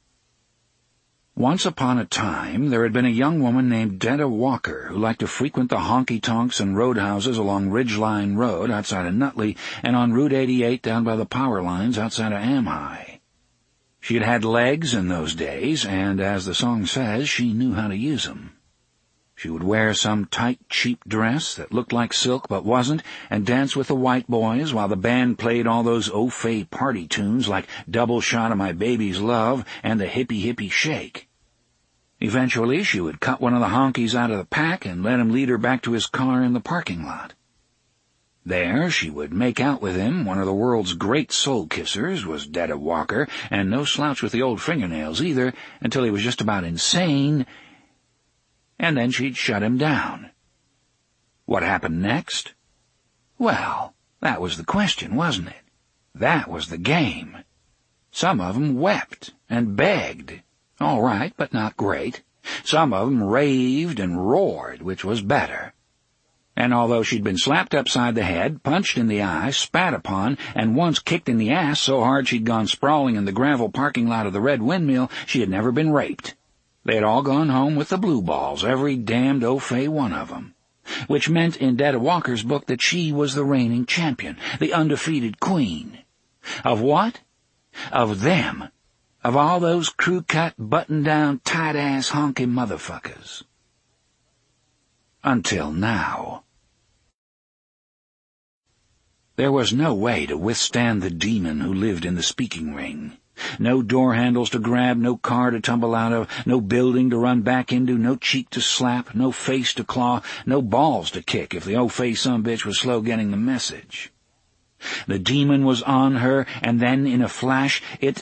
Once upon a time, there had been a young woman named Detta Walker who liked to frequent the honky-tonks and roadhouses along Ridgeline Road outside of Nutley and on Route eighty-eight down by the power lines outside of Amhi. She had had legs in those days, and, as the song says, she knew how to use them. She would wear some tight, cheap dress that looked like silk but wasn't, and dance with the white boys while the band played all those au-fait party tunes like Double Shot of My Baby's Love and the Hippie Hippie Shake. Eventually, she would cut one of the honkies out of the pack and let him lead her back to his car in the parking lot. There, she would make out with him. One of the world's great soul-kissers was Detta Walker, and no slouch with the old fingernails either, until he was just about insane, and then she'd shut him down. What happened next? Well, that was the question, wasn't it? That was the game. Some of 'em wept and begged. All right, but not great. Some of 'em raved and roared, which was better. And although she'd been slapped upside the head, punched in the eye, spat upon, and once kicked in the ass so hard she'd gone sprawling in the gravel parking lot of the Red Windmill, she had never been raped. They had all gone home with the blue balls, every damned au-fait one of 'em. Which meant in Detta Walker's book that she was the reigning champion, the undefeated queen. Of what? Of them. Of all those crew-cut, button-down, tight-ass honky motherfuckers. Until now. There was no way to withstand the demon who lived in the speaking ring. No door handles to grab, no car to tumble out of, no building to run back into, no cheek to slap, no face to claw, no balls to kick if the au-fait sumbitch was slow getting the message. The demon was on her, and then, in a flash, it...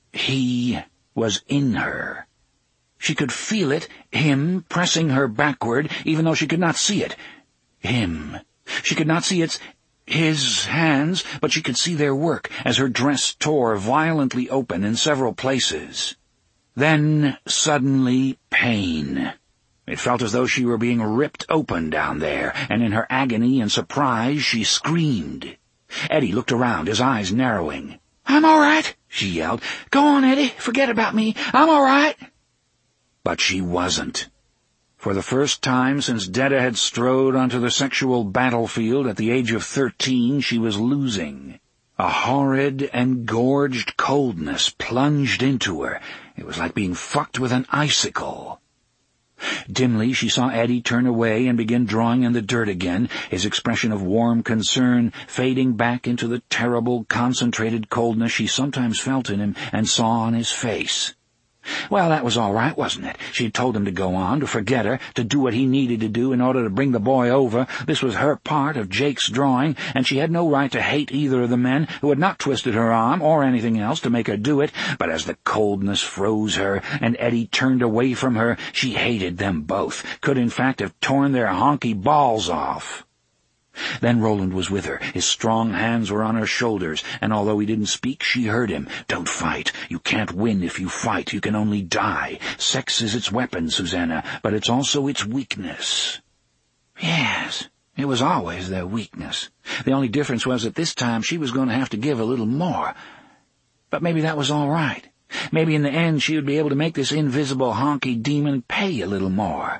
he was in her. She could feel it, him, pressing her backward, even though she could not see it. Him. She could not see its... his hands, but she could see their work as her dress tore violently open in several places. Then, suddenly, pain. It felt as though she were being ripped open down there, and in her agony and surprise she screamed. Eddie looked around, his eyes narrowing. "I'm all right," she yelled. "Go on, Eddie, forget about me. I'm all right." But she wasn't. For the first time since Detta had strode onto the sexual battlefield at the age of thirteen, she was losing. A horrid, engorged coldness plunged into her. It was like being fucked with an icicle. Dimly she saw Eddie turn away and begin drawing in the dirt again, his expression of warm concern fading back into the terrible, concentrated coldness she sometimes felt in him and saw on his face. Well, that was all right, wasn't it? She had told him to go on, to forget her, to do what he needed to do in order to bring the boy over. This was her part of Jake's drawing, and she had no right to hate either of the men who had not twisted her arm or anything else to make her do it. But as the coldness froze her and Eddie turned away from her, she hated them both, could in fact have torn their honky balls off. Then Roland was with her. His strong hands were on her shoulders, and although he didn't speak, she heard him. "Don't fight. You can't win if you fight. You can only die. Sex is its weapon, Susanna, but it's also its weakness." Yes, it was always their weakness. The only difference was that this time she was going to have to give a little more. But maybe that was all right. Maybe in the end she would be able to make this invisible honky demon pay a little more.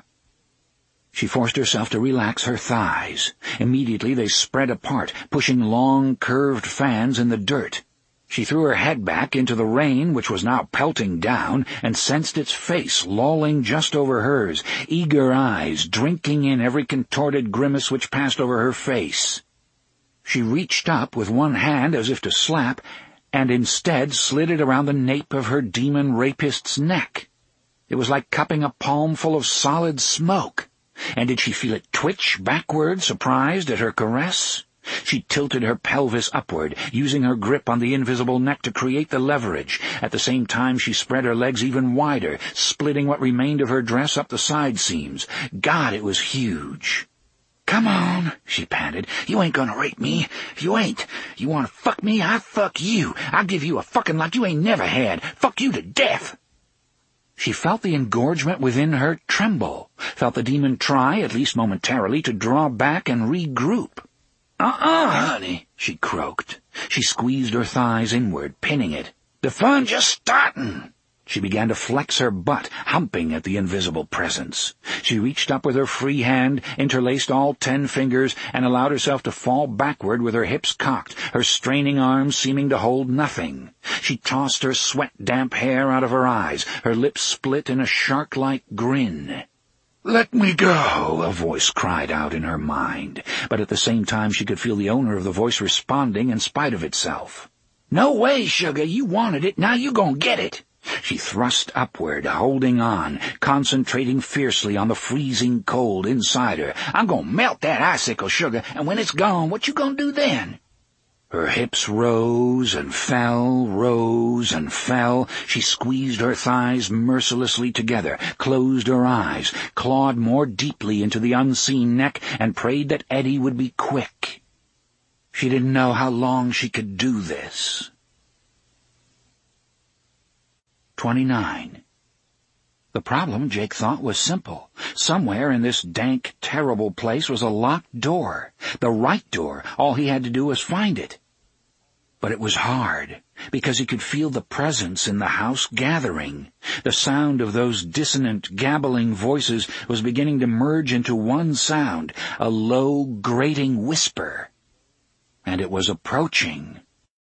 She forced herself to relax her thighs. Immediately they spread apart, pushing long, curved fans in the dirt. She threw her head back into the rain, which was now pelting down, and sensed its face lolling just over hers, eager eyes drinking in every contorted grimace which passed over her face. She reached up with one hand as if to slap, and instead slid it around the nape of her demon rapist's neck. It was like cupping a palm full of solid smoke. And did she feel it twitch backward, surprised at her caress? She tilted her pelvis upward, using her grip on the invisible neck to create the leverage. At the same time she spread her legs even wider, splitting what remained of her dress up the side seams. God, it was huge. "Come on," she panted. "You ain't gonna rape me. If you ain't, you wanna fuck me, I fuck you. I'll give you a fucking like you ain't never had. Fuck you to death." She felt the engorgement within her tremble, felt the demon try, at least momentarily, to draw back and regroup. "Uh-uh, honey," she croaked. She squeezed her thighs inward, pinning it. "The fun just startin'." She began to flex her butt, humping at the invisible presence. She reached up with her free hand, interlaced all ten fingers, and allowed herself to fall backward with her hips cocked, her straining arms seeming to hold nothing. She tossed her sweat-damp hair out of her eyes, her lips split in a shark-like grin. "Let me go," a voice cried out in her mind, but at the same time she could feel the owner of the voice responding in spite of itself. "No way, sugar, you wanted it, now you gon' get it." She thrust upward, holding on, concentrating fiercely on the freezing cold inside her. "I'm gonna melt that icicle, sugar, and when it's gone, what you gonna do then?" Her hips rose and fell, rose and fell. She squeezed her thighs mercilessly together, closed her eyes, clawed more deeply into the unseen neck, and prayed that Eddie would be quick. She didn't know how long she could do this. Twenty-nine. The problem, Jake thought, was simple. Somewhere in this dank, terrible place was a locked door. The right door. All he had to do was find it. But it was hard, because he could feel the presence in the house gathering. The sound of those dissonant, gabbling voices was beginning to merge into one sound, a low, grating whisper. And it was approaching.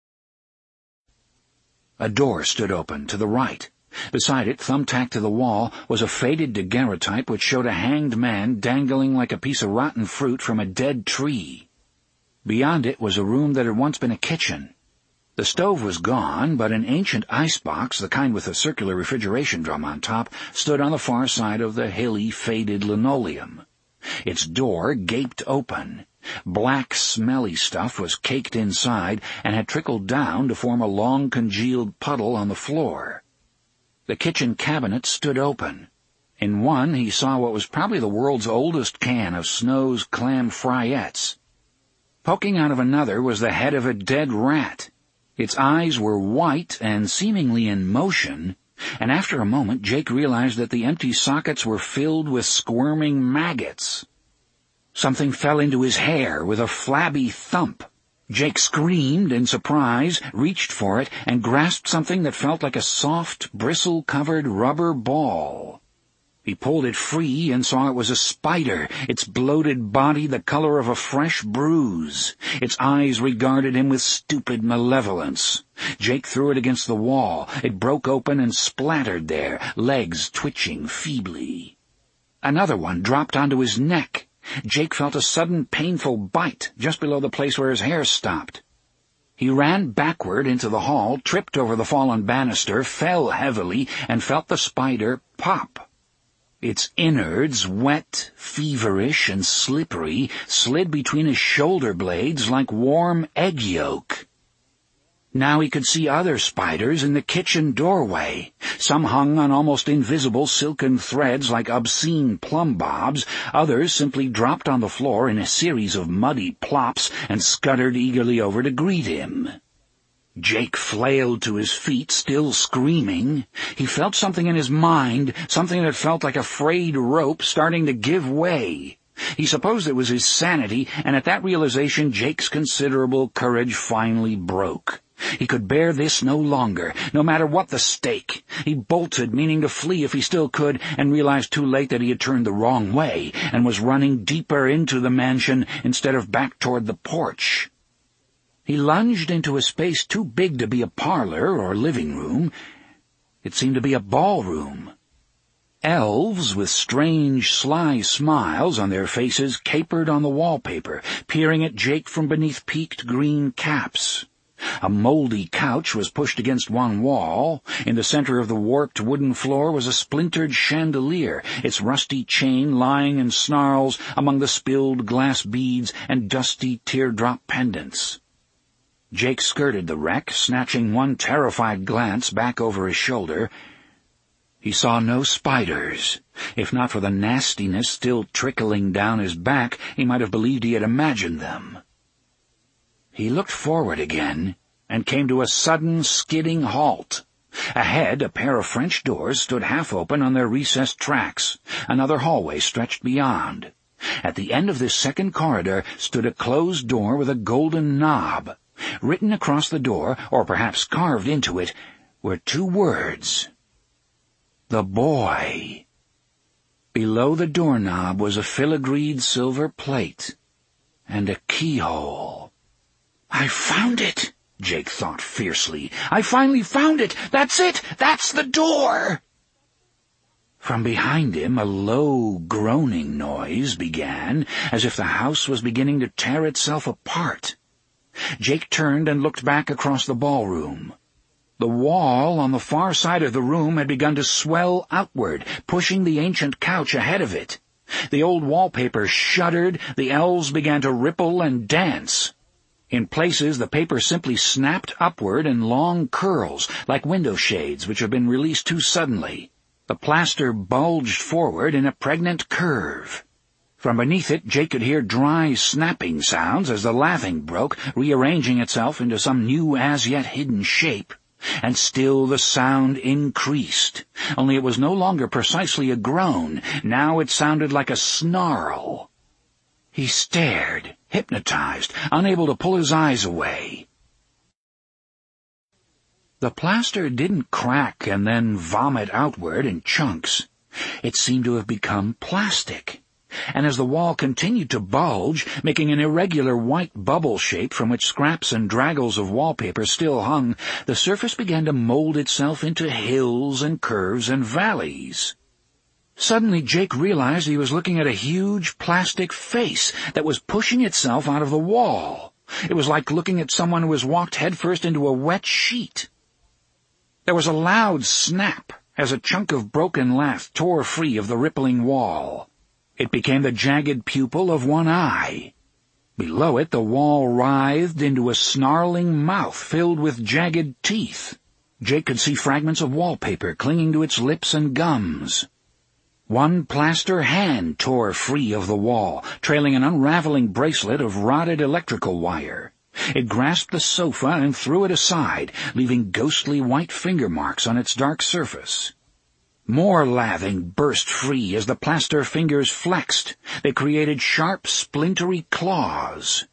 A door stood open to the right. Beside it, thumbtacked to the wall, was a faded daguerreotype which showed a hanged man dangling like a piece of rotten fruit from a dead tree. Beyond it was a room that had once been a kitchen. The stove was gone, but an ancient icebox, the kind with a circular refrigeration drum on top, stood on the far side of the hilly, faded linoleum. Its door gaped open. Black, smelly stuff was caked inside and had trickled down to form a long, congealed puddle on the floor. The kitchen cabinet stood open. In one he saw what was probably the world's oldest can of Snow's clam fryettes. Poking out of another was the head of a dead rat. Its eyes were white and seemingly in motion, and after a moment Jake realized that the empty sockets were filled with squirming maggots. Something fell into his hair with a flabby thump. Jake screamed in surprise, reached for it, and grasped something that felt like a soft, bristle-covered rubber ball. He pulled it free and saw it was a spider, its bloated body the color of a fresh bruise. Its eyes regarded him with stupid malevolence. Jake threw it against the wall. It broke open and splattered there, legs twitching feebly. Another one dropped onto his neck. Jake felt a sudden painful bite just below the place where his hair stopped. He ran backward into the hall, tripped over the fallen banister, fell heavily, and felt the spider pop. Its innards, wet, feverish, and slippery, slid between his shoulder blades like warm egg yolk. Now he could see other spiders in the kitchen doorway. Some hung on almost invisible silken threads like obscene plumb bobs. Others simply dropped on the floor in a series of muddy plops and scuttered eagerly over to greet him. Jake flailed to his feet, still screaming. He felt something in his mind, something that felt like a frayed rope starting to give way. He supposed it was his sanity, and at that realization Jake's considerable courage finally broke. He could bear this no longer, no matter what the stake. He bolted, meaning to flee if he still could, and realized too late that he had turned the wrong way and was running deeper into the mansion instead of back toward the porch. He lunged into a space too big to be a parlor or living room. It seemed to be a ballroom. Elves with strange, sly smiles on their faces capered on the wallpaper, peering at Jake from beneath peaked green caps. A moldy couch was pushed against one wall. In the center of the warped wooden floor was a splintered chandelier, its rusty chain lying in snarls among the spilled glass beads and dusty teardrop pendants. Jake skirted the wreck, snatching one terrified glance back over his shoulder. He saw no spiders. If not for the nastiness still trickling down his back, he might have believed he had imagined them. He looked forward again, and came to a sudden, skidding halt. Ahead, a pair of French doors stood half open on their recessed tracks. Another hallway stretched beyond. At the end of this second corridor stood a closed door with a golden knob. Written across the door, or perhaps carved into it, were two words. The boy. Below the doorknob was a filigreed silver plate and a keyhole. "I found it," Jake thought fiercely. "I finally found it! That's it! That's the door!" From behind him a low, groaning noise began, as if the house was beginning to tear itself apart. Jake turned and looked back across the ballroom. The wall on the far side of the room had begun to swell outward, pushing the ancient couch ahead of it. The old wallpaper shuddered, the elves began to ripple and dance. In places, the paper simply snapped upward in long curls, like window shades which have been released too suddenly. The plaster bulged forward in a pregnant curve. From beneath it, Jake could hear dry, snapping sounds as the lathing broke, rearranging itself into some new, as-yet-hidden shape. And still the sound increased, only it was no longer precisely a groan. Now it sounded like a snarl. He stared, hypnotized, unable to pull his eyes away. The plaster didn't crack and then vomit outward in chunks. It seemed to have become plastic. And as the wall continued to bulge, making an irregular white bubble shape from which scraps and draggles of wallpaper still hung, the surface began to mold itself into hills and curves and valleys. Suddenly Jake realized he was looking at a huge plastic face that was pushing itself out of the wall. It was like looking at someone who has walked headfirst into a wet sheet. There was a loud snap as a chunk of broken lath tore free of the rippling wall. It became the jagged pupil of one eye. Below it, the wall writhed into a snarling mouth filled with jagged teeth. Jake could see fragments of wallpaper clinging to its lips and gums. One plaster hand tore free of the wall, trailing an unraveling bracelet of rotted electrical wire. It grasped the sofa and threw it aside, leaving ghostly white finger marks on its dark surface. More lathing burst free as the plaster fingers flexed. They created sharp, splintery claws.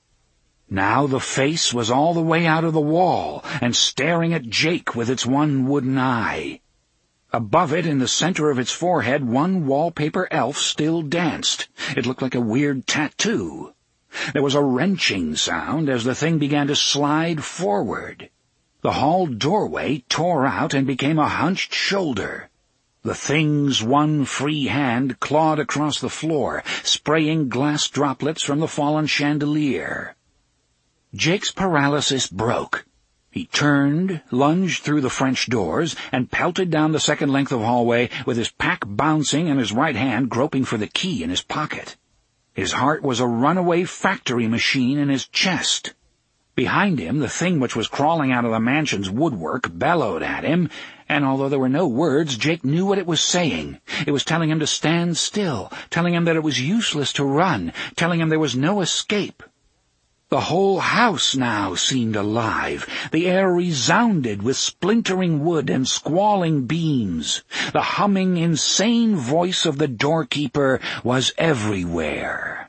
Now the face was all the way out of the wall and staring at Jake with its one wooden eye. Above it, in the center of its forehead, one wallpaper elf still danced. It looked like a weird tattoo. There was a wrenching sound as the thing began to slide forward. The hall doorway tore out and became a hunched shoulder. The thing's one free hand clawed across the floor, spraying glass droplets from the fallen chandelier. Jake's paralysis broke. He turned, lunged through the French doors, and pelted down the second length of hallway with his pack bouncing and his right hand groping for the key in his pocket. His heart was a runaway factory machine in his chest. Behind him, the thing which was crawling out of the mansion's woodwork bellowed at him, and although there were no words, Jake knew what it was saying. It was telling him to stand still, telling him that it was useless to run, telling him there was no escape. The whole house now seemed alive. The air resounded with splintering wood and squalling beams. The humming, insane voice of the doorkeeper was everywhere.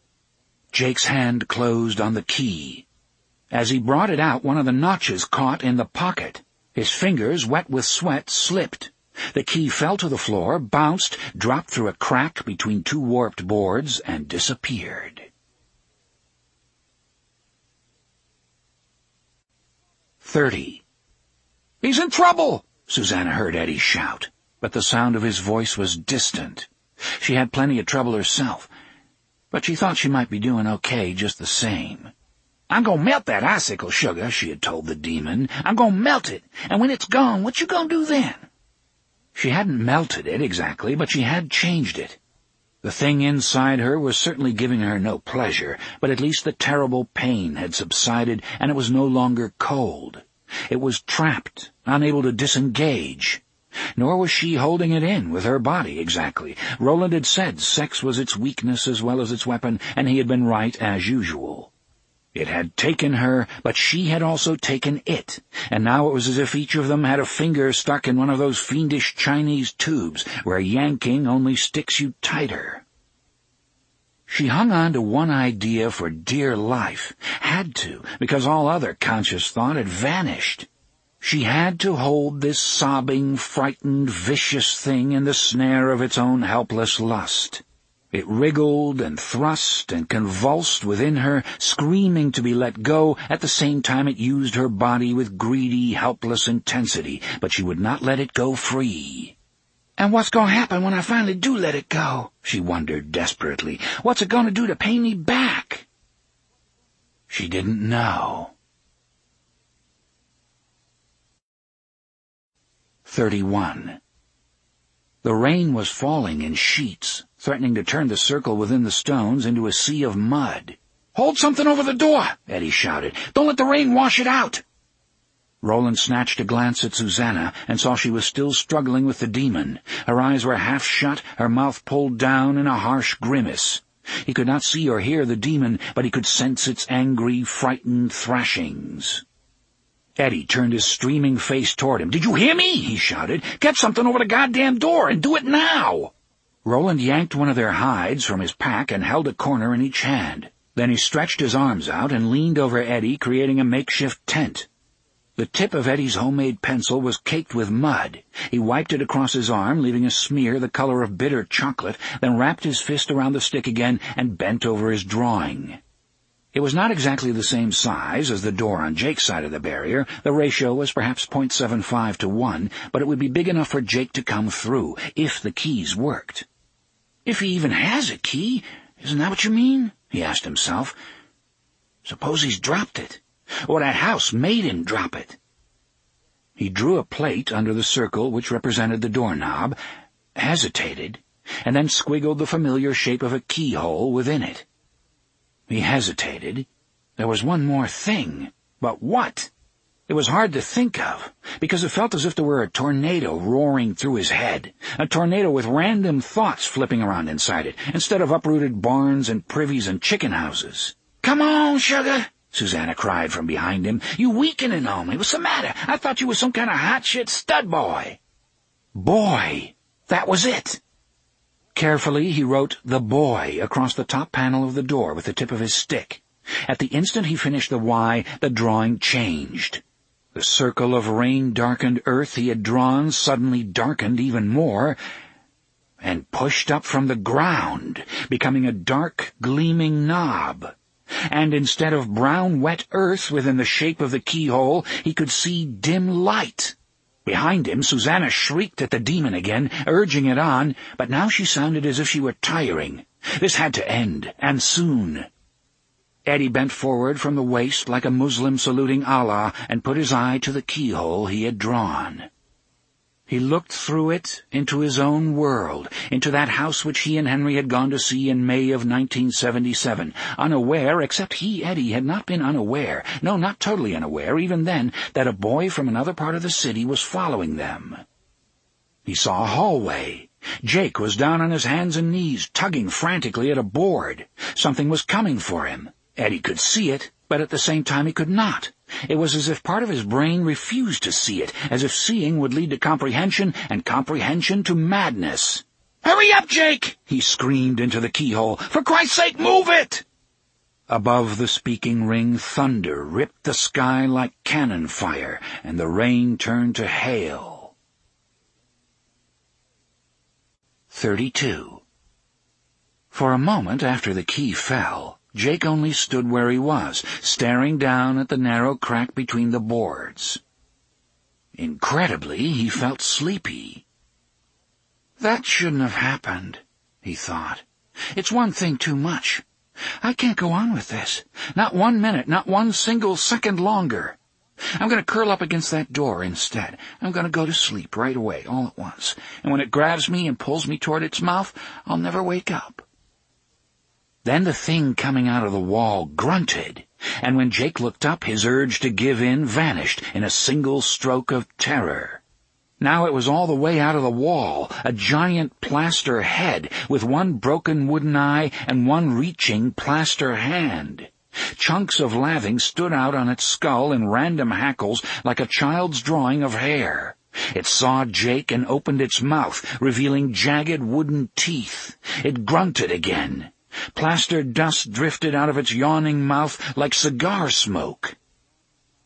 Jake's hand closed on the key. As he brought it out, one of the notches caught in the pocket. His fingers, wet with sweat, slipped. The key fell to the floor, bounced, dropped through a crack between two warped boards, and disappeared. Thirty. "He's in trouble!" Susanna heard Eddie shout, but the sound of his voice was distant. She had plenty of trouble herself, but she thought she might be doing okay just the same. "I'm gonna melt that icicle sugar," she had told the demon. "I'm gonna melt it, and when it's gone, what you gonna do then?" She hadn't melted it exactly, but she had changed it. The thing inside her was certainly giving her no pleasure, but at least the terrible pain had subsided, and it was no longer cold. It was trapped, unable to disengage. Nor was she holding it in with her body exactly. Roland had said sex was its weakness as well as its weapon, and he had been right as usual. It had taken her, but she had also taken it, and now it was as if each of them had a finger stuck in one of those fiendish Chinese tubes where yanking only sticks you tighter. She hung on to one idea for dear life, had to, because all other conscious thought had vanished. She had to hold this sobbing, frightened, vicious thing in the snare of its own helpless lust. It wriggled and thrust and convulsed within her, screaming to be let go. At the same time it used her body with greedy, helpless intensity, but she would not let it go free. "And what's going to happen when I finally do let it go?" she wondered desperately. "What's it going to do to pay me back?" She didn't know. thirty-one. The rain was falling in sheets, threatening to turn the circle within the stones into a sea of mud. "Hold something over the door," Eddie shouted. "Don't let the rain wash it out." Roland snatched a glance at Susanna and saw she was still struggling with the demon. Her eyes were half shut, her mouth pulled down in a harsh grimace. He could not see or hear the demon, but he could sense its angry, frightened thrashings. Eddie turned his streaming face toward him. "Did you hear me?" he shouted. "Get something over the goddamn door, and do it now!" Roland yanked one of their hides from his pack and held a corner in each hand. Then he stretched his arms out and leaned over Eddie, creating a makeshift tent. The tip of Eddie's homemade pencil was caked with mud. He wiped it across his arm, leaving a smear the color of bitter chocolate, then wrapped his fist around the stick again and bent over his drawing. It was not exactly the same size as the door on Jake's side of the barrier. The ratio was perhaps point seven five to one, but it would be big enough for Jake to come through, if the keys worked. "If he even has a key, isn't that what you mean?" he asked himself. "Suppose he's dropped it, or that house made him drop it." He drew a plate under the circle which represented the doorknob, hesitated, and then squiggled the familiar shape of a keyhole within it. He hesitated. There was one more thing. But what? It was hard to think of, because it felt as if there were a tornado roaring through his head, a tornado with random thoughts flipping around inside it, instead of uprooted barns and privies and chicken houses. "Come on, sugar!" Susanna cried from behind him. "You weakening on me. What's the matter? I thought you was some kind of hot-shit stud boy." Boy! That was it! Carefully he wrote "the boy" across the top panel of the door with the tip of his stick. At the instant he finished the Y, the drawing changed. The circle of rain-darkened earth he had drawn suddenly darkened even more, and pushed up from the ground, becoming a dark, gleaming knob. And instead of brown, wet earth within the shape of the keyhole, he could see dim light. Behind him, Susanna shrieked at the demon again, urging it on, but now she sounded as if she were tiring. This had to end, and soon. Eddie bent forward from the waist like a Muslim saluting Allah and put his eye to the keyhole he had drawn. He looked through it into his own world, into that house which he and Henry had gone to see in May of nineteen seventy-seven, unaware, except he, Eddie, had not been unaware, no, not totally unaware, even then, that a boy from another part of the city was following them. He saw a hallway. Jake was down on his hands and knees, tugging frantically at a board. Something was coming for him. Eddie could see it, but at the same time he could not. It was as if part of his brain refused to see it, as if seeing would lead to comprehension, and comprehension to madness. "Hurry up, Jake!" he screamed into the keyhole. "For Christ's sake, move it!" Above the speaking ring, thunder ripped the sky like cannon fire, and the rain turned to hail. thirty-two. For a moment after the key fell, Jake only stood where he was, staring down at the narrow crack between the boards. Incredibly, he felt sleepy. "That shouldn't have happened," he thought. "It's one thing too much. I can't go on with this. Not one minute, not one single second longer. I'm going to curl up against that door instead. I'm going to go to sleep right away, all at once. And when it grabs me and pulls me toward its mouth, I'll never wake up." Then the thing coming out of the wall grunted, and when Jake looked up, his urge to give in vanished in a single stroke of terror. Now it was all the way out of the wall, a giant plaster head with one broken wooden eye and one reaching plaster hand. Chunks of lathing stood out on its skull in random hackles like a child's drawing of hair. It saw Jake and opened its mouth, revealing jagged wooden teeth. It grunted again. Plaster dust drifted out of its yawning mouth like cigar smoke.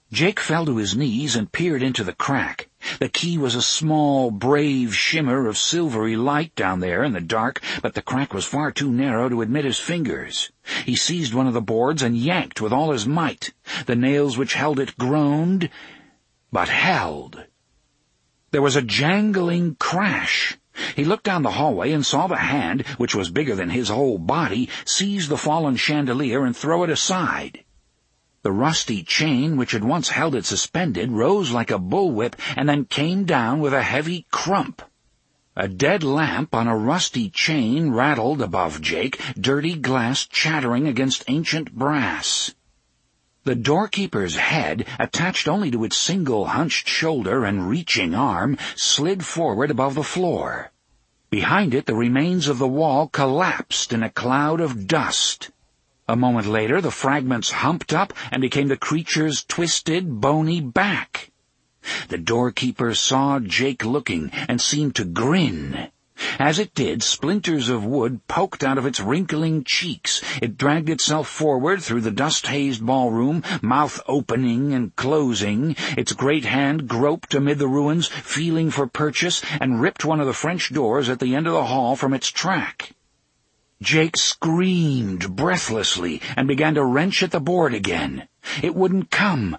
Jake fell to his knees and peered into the crack. The key was a small, brave shimmer of silvery light down there in the dark, but the crack was far too narrow to admit his fingers. He seized one of the boards and yanked with all his might. The nails which held it groaned, but held. There was a jangling crash. He looked down the hallway and saw the hand, which was bigger than his whole body, seize the fallen chandelier and throw it aside. The rusty chain, which had once held it suspended, rose like a bullwhip and then came down with a heavy crump. A dead lamp on a rusty chain rattled above Jake, dirty glass chattering against ancient brass. The doorkeeper's head, attached only to its single hunched shoulder and reaching arm, slid forward above the floor. Behind it, the remains of the wall collapsed in a cloud of dust. A moment later, the fragments humped up and became the creature's twisted, bony back. The doorkeeper saw Jake looking and seemed to grin. As it did, splinters of wood poked out of its wrinkling cheeks. It dragged itself forward through the dust-hazed ballroom, mouth opening and closing. Its great hand groped amid the ruins, feeling for purchase, and ripped one of the French doors at the end of the hall from its track. Jake screamed breathlessly and began to wrench at the board again. It wouldn't come,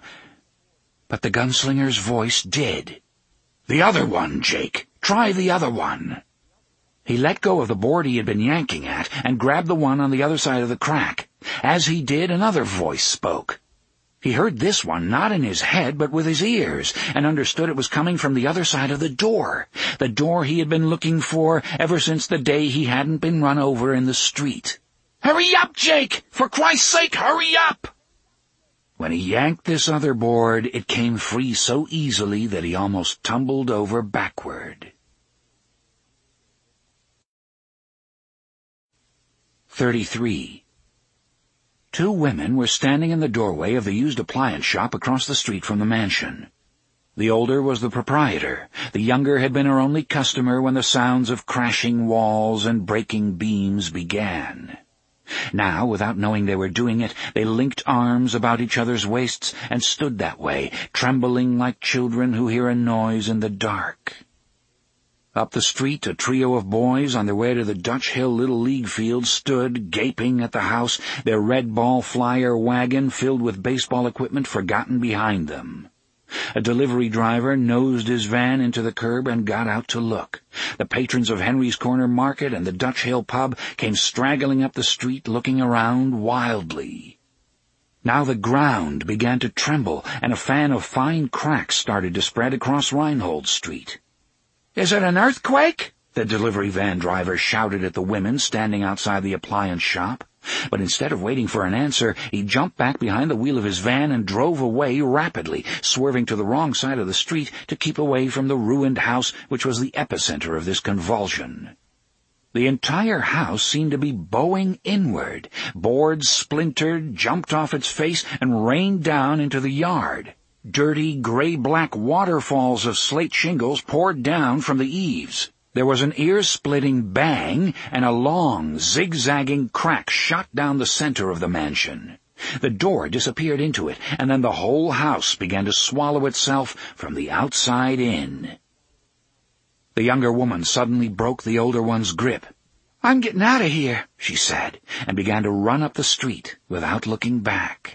but the gunslinger's voice did. "The other one, Jake. Try the other one." He let go of the board he had been yanking at and grabbed the one on the other side of the crack. As he did, another voice spoke. He heard this one not in his head but with his ears, and understood it was coming from the other side of the door, the door he had been looking for ever since the day he hadn't been run over in the street. "Hurry up, Jake! For Christ's sake, hurry up!" When he yanked this other board, it came free so easily that he almost tumbled over backward. thirty-three. Two women were standing in the doorway of the used appliance shop across the street from the mansion. The older was the proprietor. The younger had been her only customer when the sounds of crashing walls and breaking beams began. Now, without knowing they were doing it, they linked arms about each other's waists and stood that way, trembling like children who hear a noise in the dark. Up the street, a trio of boys on their way to the Dutch Hill Little League field stood, gaping at the house, their red ball flyer wagon filled with baseball equipment forgotten behind them. A delivery driver nosed his van into the curb and got out to look. The patrons of Henry's Corner Market and the Dutch Hill pub came straggling up the street, looking around wildly. Now the ground began to tremble, and a fan of fine cracks started to spread across Reinhold Street. "Is it an earthquake?" the delivery van driver shouted at the women standing outside the appliance shop. But instead of waiting for an answer, he jumped back behind the wheel of his van and drove away rapidly, swerving to the wrong side of the street to keep away from the ruined house which was the epicenter of this convulsion. The entire house seemed to be bowing inward. Boards splintered, jumped off its face, and rained down into the yard. Dirty, gray-black waterfalls of slate shingles poured down from the eaves. There was an ear-splitting bang, and a long, zigzagging crack shot down the center of the mansion. The door disappeared into it, and then the whole house began to swallow itself from the outside in. The younger woman suddenly broke the older one's grip. "I'm getting out of here," she said, and began to run up the street without looking back.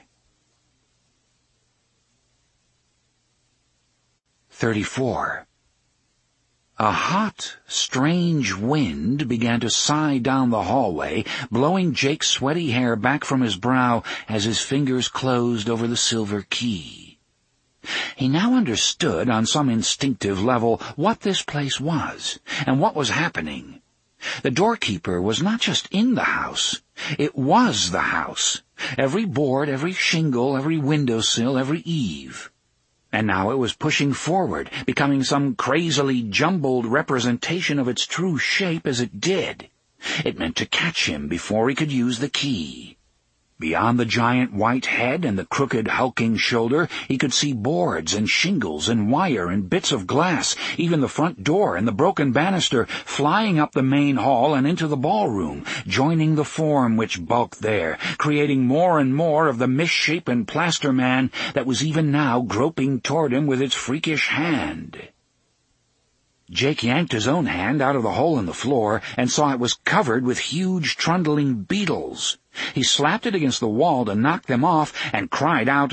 thirty-four. A hot, strange wind began to sigh down the hallway, blowing Jake's sweaty hair back from his brow as his fingers closed over the silver key. He now understood on some instinctive level what this place was and what was happening. The doorkeeper was not just in the house. It was the house. Every board, every shingle, every windowsill, every eave. And now it was pushing forward, becoming some crazily jumbled representation of its true shape as it did. It meant to catch him before he could use the key. Beyond the giant white head and the crooked, hulking shoulder, he could see boards and shingles and wire and bits of glass, even the front door and the broken banister, flying up the main hall and into the ballroom, joining the form which bulked there, creating more and more of the misshapen plaster man that was even now groping toward him with its freakish hand. Jake yanked his own hand out of the hole in the floor and saw it was covered with huge, trundling beetles. He slapped it against the wall to knock them off and cried out